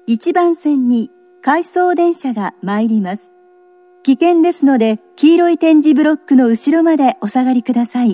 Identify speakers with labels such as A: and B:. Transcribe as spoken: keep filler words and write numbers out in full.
A: いちばん線に回送電車が参ります。危険ですので、黄色い点字ブロックの後ろまでお下がりください。